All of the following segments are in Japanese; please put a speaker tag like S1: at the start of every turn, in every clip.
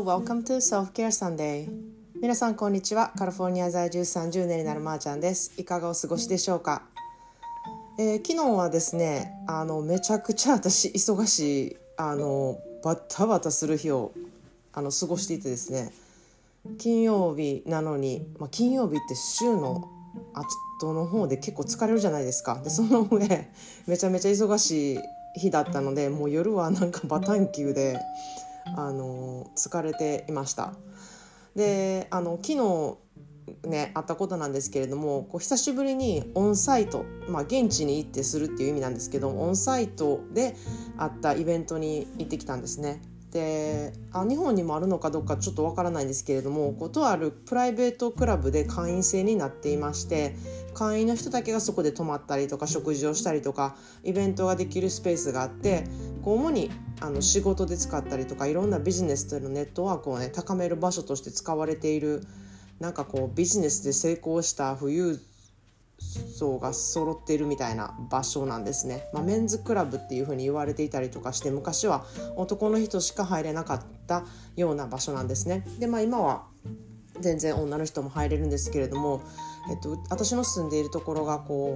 S1: Hello, welcome to Self-Care Sunday. 皆さんこんにちは。カリフォルニア在住30年になるまーちゃんです。いかがお過ごしでしょうか。昨日はですね、めちゃくちゃ私忙しいバタバタする日を過ごしていてですね、金曜日なのに、金曜日って週の後の方で結構疲れるじゃないですか。でその上めちゃめちゃ忙しい日だったので、もう夜はなんかバタンキューで疲れていました。で昨日ねあったことなんですけれども、久しぶりにオンサイト、現地に行ってするっていう意味なんですけど、オンサイトであったイベントに行ってきたんですね。で日本にもあるのかどうかちょっとわからないんですけれども、とあるプライベートクラブで会員制になっていまして、会員の人だけがそこで泊まったりとか食事をしたりとかイベントができるスペースがあって、主に仕事で使ったりとかいろんなビジネスとのネットワークを高める場所として使われている、ビジネスで成功した富裕層が揃っているみたいな場所なんですね。メンズクラブっていう風に言われていたりとかして、昔は男の人しか入れなかったような場所なんですね。で今は全然女の人も入れるんですけれども、私の住んでいるところが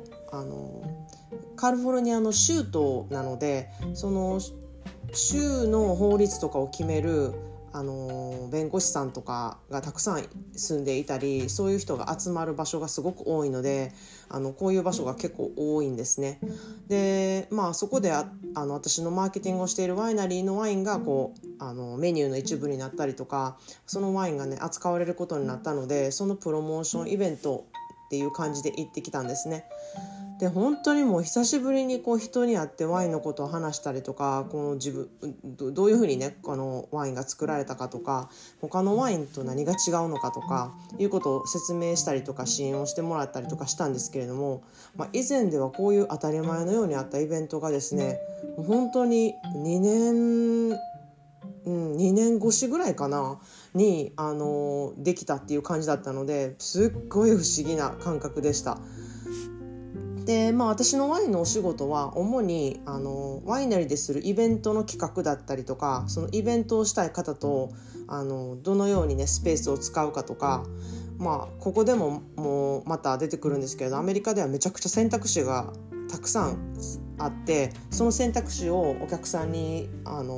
S1: カリフォルニアの州都なので、その州の法律とかを決める弁護士さんとかがたくさん住んでいたり、そういう人が集まる場所がすごく多いので、こういう場所が結構多いんですね。でそこで私のマーケティングをしているワイナリーのワインがメニューの一部になったりとか、そのワインがね扱われることになったので、そのプロモーションイベントっていう感じで行ってきたんですね。で本当にもう久しぶりに人に会ってワインのことを話したりとか、自分どういうふうにねワインが作られたかとか、他のワインと何が違うのかとかいうことを説明したりとか支援をしてもらったりとかしたんですけれども、以前ではこういう当たり前のようにあったイベントがですね、本当に2年越しぐらいかなにできたっていう感じだったので、すっごい不思議な感覚でした。で私のワインのお仕事は主にワイナリーでするイベントの企画だったりとか、そのイベントをしたい方とどのようにねスペースを使うかとか、ここでももうまた出てくるんですけれど、アメリカではめちゃくちゃ選択肢がたくさんあって、その選択肢をお客さんに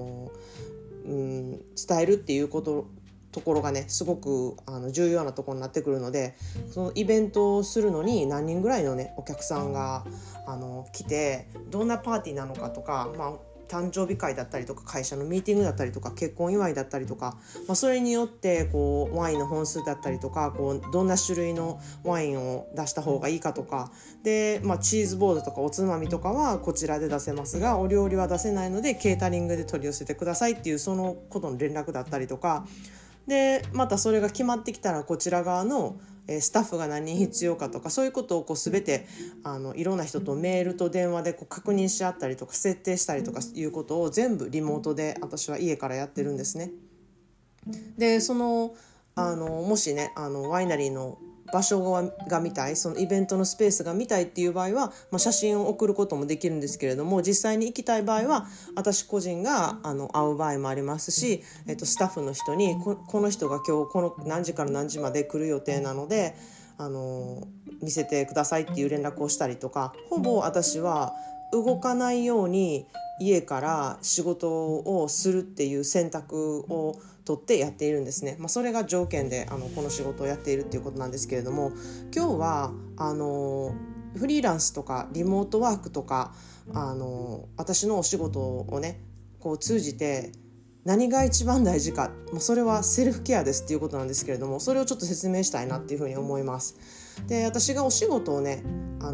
S1: 伝えるっていうところがねすごく重要なところになってくるので、そのイベントをするのに何人ぐらいのねお客さんが来て、どんなパーティーなのかとか、誕生日会だったりとか会社のミーティングだったりとか結婚祝いだったりとか、それによってワインの本数だったりとかどんな種類のワインを出した方がいいかとかで、チーズボードとかおつまみとかはこちらで出せますが、お料理は出せないのでケータリングで取り寄せてくださいっていうそのことの連絡だったりとかで、またそれが決まってきたらこちら側のスタッフが何人必要かとか、そういうことを全ていろんな人とメールと電話で確認し合ったりとか設定したりとかいうことを全部リモートで私は家からやってるんですね。でもしねワイナリーの場所が見たい、そのイベントのスペースが見たいっていう場合は、写真を送ることもできるんですけれども、実際に行きたい場合は私個人が会う場合もありますし、スタッフの人にこの人が今日この何時から何時まで来る予定なので見せてくださいっていう連絡をしたりとか、ほぼ私は動かないように家から仕事をするっていう選択を取ってやっているんですね。それが条件でこの仕事をやっているっていうことなんですけれども、今日はフリーランスとかリモートワークとか私のお仕事をね通じて何が一番大事か、それはセルフケアですっていうことなんですけれども、それをちょっと説明したいなっていうふうに思います。で私がお仕事をね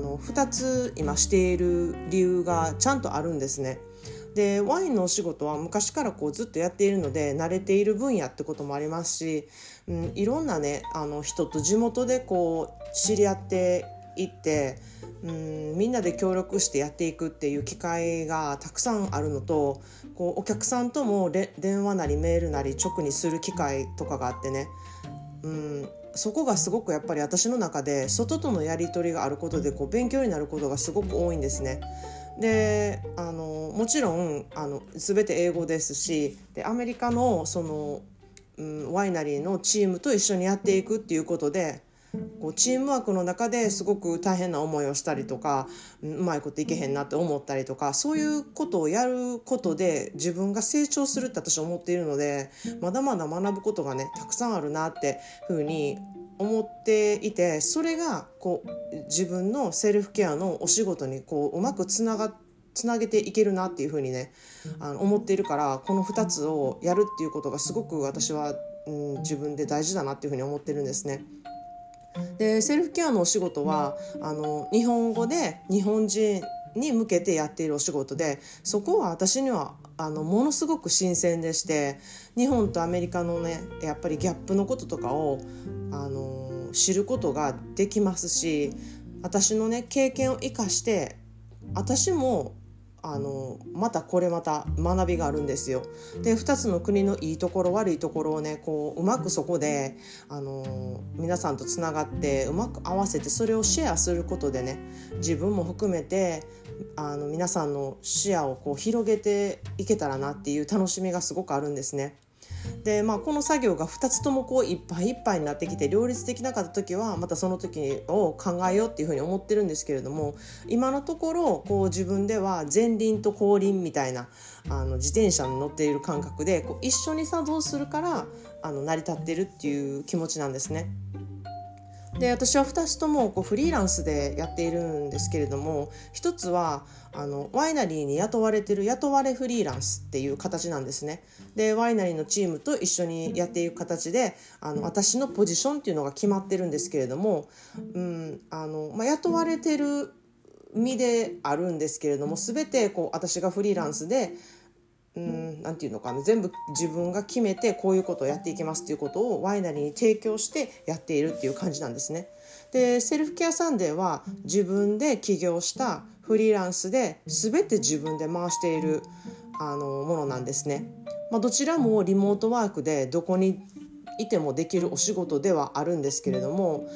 S1: 2つ今している理由がちゃんとあるんですね。でワインのお仕事は昔からずっとやっているので慣れている分野ってこともありますし、いろんなね人と地元で知り合っていって、みんなで協力してやっていくっていう機会がたくさんあるのと、お客さんとも電話なりメールなり直にする機会とかがあってね、そこがすごくやっぱり私の中で外とのやり取りがあることで勉強になることがすごく多いんですね。でもちろん全て英語ですし、でアメリカのワイナリーのチームと一緒にやっていくっていうことで、こうチームワークの中ですごく大変な思いをしたりとか、うまいこといけへんなって思ったりとか、そういうことをやることで自分が成長するって私は思っているので、まだまだ学ぶことがねたくさんあるなってふうに思っていて、それがこう自分のセルフケアのお仕事にこううまくつなげていけるなっていうふうにね思っているから、この2つをやるっていうことがすごく私は、自分で大事だなっていうふうに思ってるんですね。でセルフケアのお仕事は日本語で日本人に向けてやっているお仕事で、そこは私にはものすごく新鮮でして、日本とアメリカのねやっぱりギャップのこととかを知ることができますし、私のね経験を生かして私もまた学びがあるんですよ。で2つの国のいいところ悪いところをねこううまくそこで皆さんとつながってうまく合わせてそれをシェアすることでね、自分も含めて皆さんの視野をこう広げていけたらなっていう楽しみがすごくあるんですね。でこの作業が2つともこういっぱいいっぱいになってきて両立できなかった時はまたその時を考えようっていうふうに思ってるんですけれども、今のところこう自分では前輪と後輪みたいな自転車に乗っている感覚でこう一緒に作動するから成り立ってるっていう気持ちなんですね。で私は2つともこうフリーランスでやっているんですけれども、1つはワイナリーに雇われてる雇われフリーランスっていう形なんですね。でワイナリーのチームと一緒にやっていく形で私のポジションっていうのが決まってるんですけれども、雇われてる身であるんですけれども、全てこう私がフリーランスでなんていうのかな、全部自分が決めてこういうことをやっていきますっていうことをワイナリーに提供してやっているっていう感じなんですね。でセルフケアサンデーは自分で起業したフリーランスで全て自分で回しているものなんですね。どちらもリモートワークでどこにいてもできるお仕事ではあるんですけれども、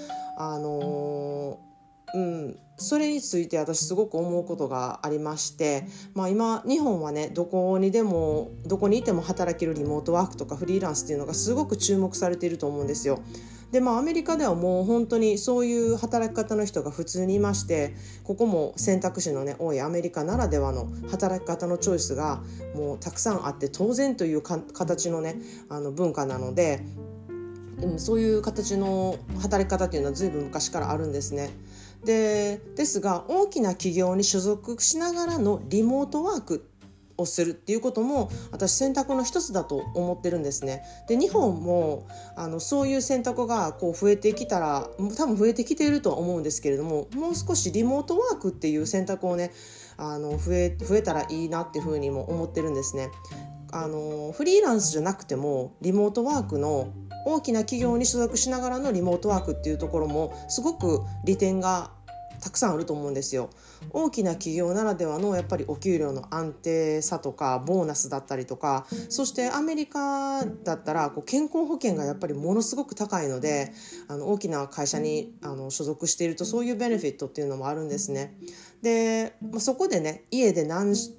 S1: それについて私すごく思うことがありまして、今日本はねどこにいても働けるリモートワークとかフリーランスっていうのがすごく注目されていると思うんですよ。でアメリカではもう本当にそういう働き方の人が普通にいまして、ここも選択肢のね多いアメリカならではの働き方のチョイスがもうたくさんあって当然という形のね文化なので、そういう形の働き方っていうのは随分昔からあるんですね。ですが大きな企業に所属しながらのリモートワークをするっていうことも私選択の一つだと思ってるんですね。で日本もそういう選択がこう増えてきたら多分増えてきているとは思うんですけれども、もう少しリモートワークっていう選択をね増えたらいいなっていうふうにも思ってるんですね。フリーランスじゃなくてもリモートワークの大きな企業に所属しながらのリモートワークっていうところもすごく利点がたくさんあると思うんですよ。大きな企業ならではのやっぱりお給料の安定さとかボーナスだったりとか、そしてアメリカだったら健康保険がやっぱりものすごく高いので大きな会社に所属しているとそういうベネフィットっていうのもあるんですね。で、そこでね家で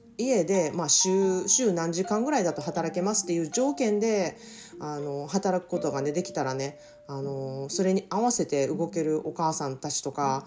S1: 週何時間ぐらいだと働けますっていう条件で働くことがねできたらねそれに合わせて動けるお母さんたちとか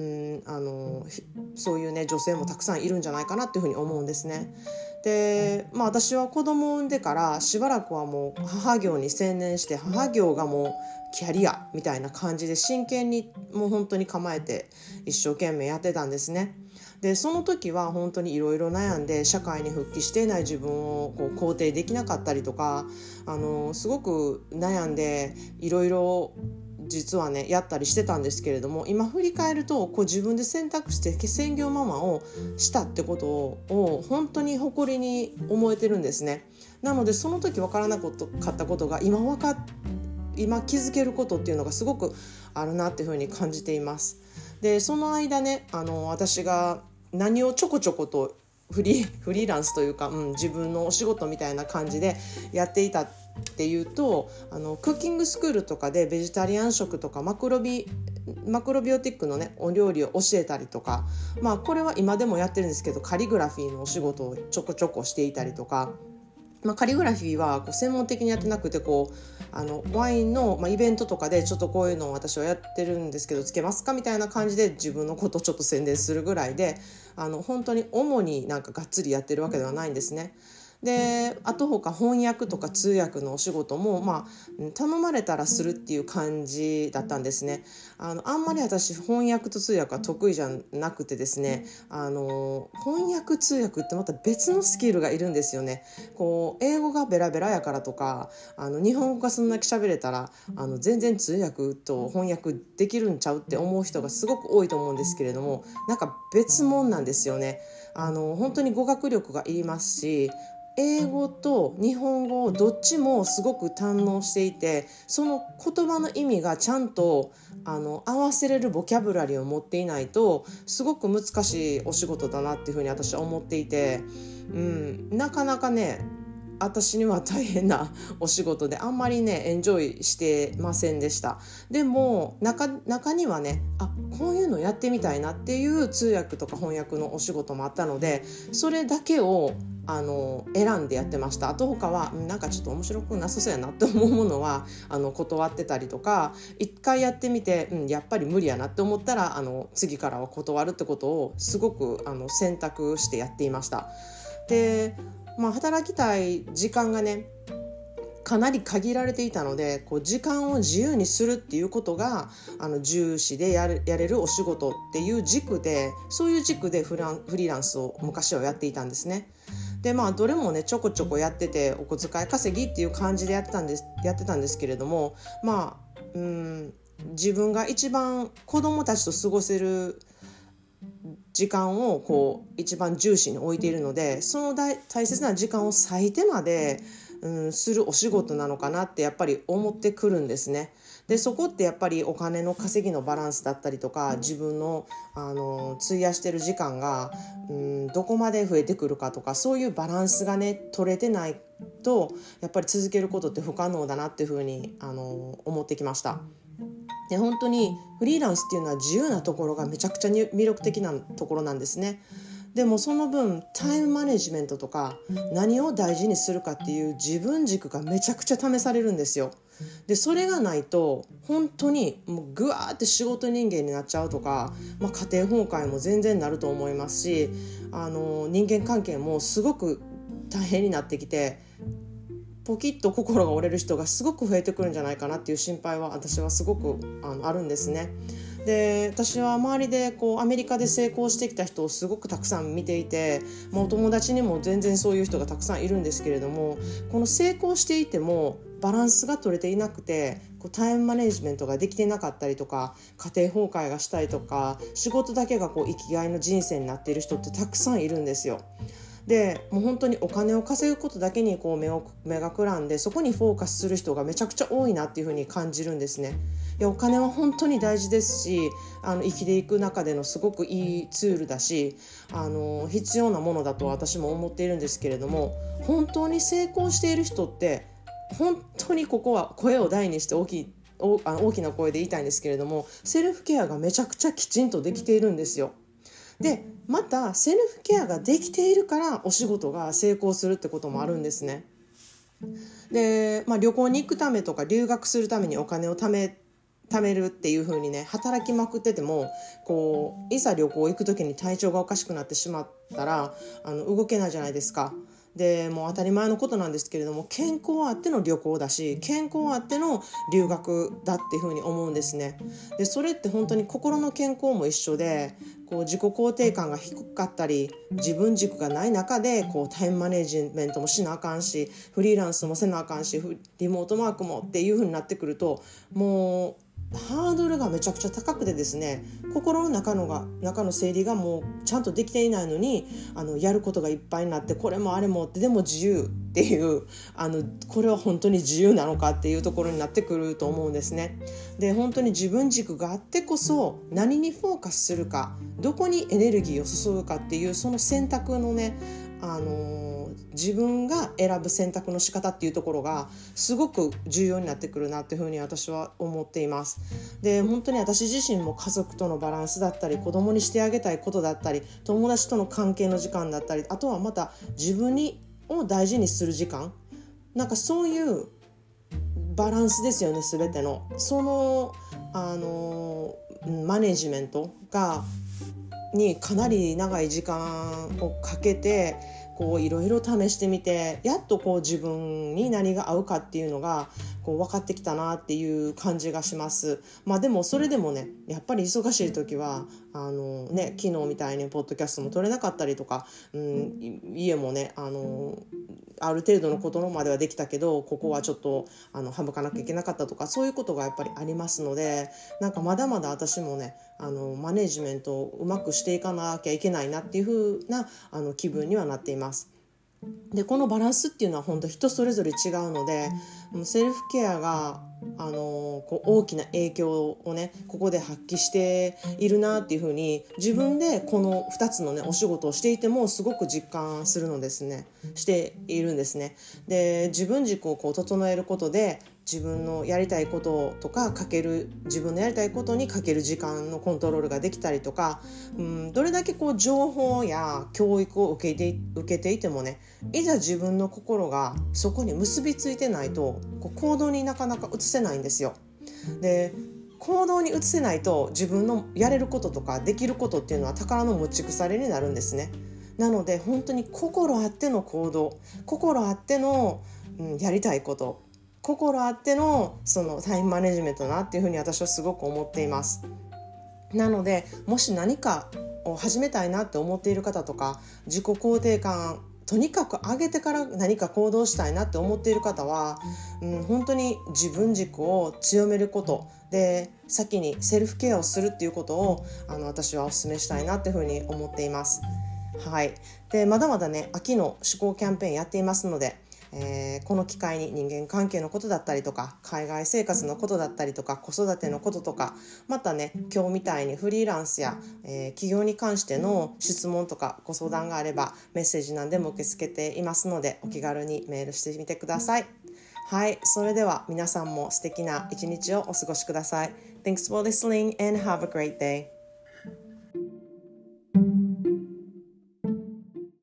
S1: そういうね女性もたくさんいるんじゃないかなっていうふうに思うんですね。で私は子供を産んでからしばらくはもう母業に専念して、母業がもうキャリアみたいな感じで真剣にもう本当に構えて一生懸命やってたんですね。でその時は本当にいろいろ悩んで社会に復帰していない自分を肯定できなかったりとかすごく悩んでいろいろ実はねやったりしてたんですけれども、今振り返ると自分で選択して専業ママをしたってことを本当に誇りに思えてるんですね。なのでその時分からなかったことが今気づけることっていうのがすごくあるなっていうふうに感じています。でその間ね私が何をちょこちょことフリーランスというか、自分のお仕事みたいな感じでやっていたっていうとクッキングスクールとかでベジタリアン食とかマクロビオティックのねお料理を教えたりとか、これは今でもやってるんですけどカリグラフィーのお仕事をちょこちょこしていたりとか、 カリグラフィーは専門的にやってなくてワインの、イベントとかでちょっとこういうのを私はやってるんですけどつけますかみたいな感じで自分のことをちょっと宣伝するぐらいで本当に主にがっつりやってるわけではないんですね。であと他翻訳とか通訳のお仕事も、頼まれたらするっていう感じだったんですね。あんまり私翻訳と通訳は得意じゃなくてですね、翻訳通訳ってまた別のスキルがいるんですよね。英語がベラベラやからとか日本語がそんだけ喋れたら全然通訳と翻訳できるんちゃうって思う人がすごく多いと思うんですけれども、別物なんですよね。本当に語学力がいりますし、英語と日本語どっちもすごく堪能していて、その言葉の意味がちゃんと合わせれるボキャブラリーを持っていないとすごく難しいお仕事だなっていうふうに私は思っていて、なかなかね私には大変なお仕事であんまりねエンジョイしてませんでした。でも中にはねこういうのやってみたいなっていう通訳とか翻訳のお仕事もあったので、それだけを選んでやってました。あと他はちょっと面白くなさそうやなって思うものは断ってたりとか、一回やってみて、やっぱり無理やなって思ったら次からは断るってことをすごく選択してやっていました。で働きたい時間がねかなり限られていたので、時間を自由にするっていうことが重視でやれるお仕事っていう軸で、そういう軸でフリーランスを昔はやっていたんですね。でどれもねちょこちょこやっててお小遣い稼ぎっていう感じでやってたんですけれども、自分が一番子供たちと過ごせる時間を一番重視に置いているので、その大切な時間を割いてまでするお仕事なのかなってやっぱり思ってくるんですね。でそこってやっぱりお金の稼ぎのバランスだったりとか、自分の、費やしてる時間がどこまで増えてくるかとか、そういうバランスがね取れてないとやっぱり続けることって不可能だなっていうふうに思ってきました。で本当にフリーランスっていうのは自由なところがめちゃくちゃに魅力的なところなんですね。でもその分タイムマネジメントとか何を大事にするかっていう自分軸がめちゃくちゃ試されるんですよ。でそれがないと本当にもうぐわーって仕事人間になっちゃうとか、家庭崩壊も全然なると思いますし、人間関係もすごく大変になってきてポキッと心が折れる人がすごく増えてくるんじゃないかなっていう心配は私はすごくあるんですね。で私は周りでアメリカで成功してきた人をすごくたくさん見ていて、お友達にも全然そういう人がたくさんいるんですけれども、この成功していてもバランスが取れていなくてタイムマネジメントができていなかったりとか、家庭崩壊がしたりとか、仕事だけが生きがいの人生になっている人ってたくさんいるんですよ。でもう本当にお金を稼ぐことだけに目がくらんで、そこにフォーカスする人がめちゃくちゃ多いなっていうふうに感じるんですね。いやお金は本当に大事ですし、生きていく中でのすごくいいツールだし必要なものだと私も思っているんですけれども、本当に成功している人って本当にここは声を大にして大きな声で言いたいんですけれども、セルフケアがめちゃくちゃきちんとできているんですよ。でまたセルフケアができているからお仕事が成功するってこともあるんですね。で、旅行に行くためとか留学するためにお金を貯めるっていう風にね働きまくっててもいざ旅行行く時に体調がおかしくなってしまったら動けないじゃないですか。でもう当たり前のことなんですけれども、健康あっての旅行だし健康あっての留学だっていうふうに思うんですね。でそれって本当に心の健康も一緒で、自己肯定感が低かったり自分軸がない中でタイムマネジメントもしなあかんし、フリーランスもせなあかんし、リモートワークもっていうふうになってくると、もうハードルがめちゃくちゃ高くてですね、心の中の整理がもうちゃんとできていないのにやることがいっぱいになって、これもあれもってでも自由っていうこれは本当に自由なのかっていうところになってくると思うんですね。で本当に自分軸があってこそ何にフォーカスするか、どこにエネルギーを注ぐかっていうその選択のね自分が選ぶ選択の仕方っていうところがすごく重要になってくるなっていうふうに私は思っています。で本当に私自身も家族とのバランスだったり、子供にしてあげたいことだったり、友達との関係の時間だったり、あとはまた自分にを大事にする時間、なんかそういうバランスですよね。全てのそのマネジメントにかなり長い時間をかけてこういろいろ試してみて、やっとこう自分に何が合うかっていうのがこう分かってきたなっていう感じがします。でもそれでもね、やっぱり忙しい時は昨日みたいにポッドキャストも撮れなかったりとか、家もねある程度のことまではできたけど、ここはちょっと省かなきゃいけなかったとか、そういうことがやっぱりありますので、なんかまだまだ私もねマネジメントをうまくしていかなきゃいけないなっていう風な気分にはなっています。でこのバランスっていうのは本当人それぞれ違うので、セルフケアがこう大きな影響をねここで発揮しているなっていうふうに、自分でこの2つのねお仕事をしていてもすごく実感するのですね、しているんですね。で自分軸をこう整えることで、自分のやりたいこととか自分のやりたいことにかける時間のコントロールができたりとか、どれだけこう情報や教育を受けていてもね、いざ自分の心がそこに結びついてないとこう行動になかなか移せないんですよ。で行動に移せないと自分のやれることとかできることっていうのは宝の持ち腐れになるんですね。なので本当に心あっての行動、心あっての、やりたいこと、心あってのそのタイムマネジメントだなっていうふうに私はすごく思っています。なのでもし何かを始めたいなって思っている方とか、自己肯定感とにかく上げてから何か行動したいなって思っている方は、本当に自分軸を強めることで先にセルフケアをするっていうことを私はお勧めしたいなっていうふうに思っています。はい。でまだまだね秋の思考キャンペーンやっていますので、この機会に人間関係のことだったりとか、海外生活のことだったりとか、子育てのこととか、またね今日みたいにフリーランスや、企業に関しての質問とかご相談があればメッセージなんでも受け付けていますので、お気軽にメールしてみてください。はい、それでは皆さんも素敵な一日をお過ごしください。Thanks for listening and have a great day.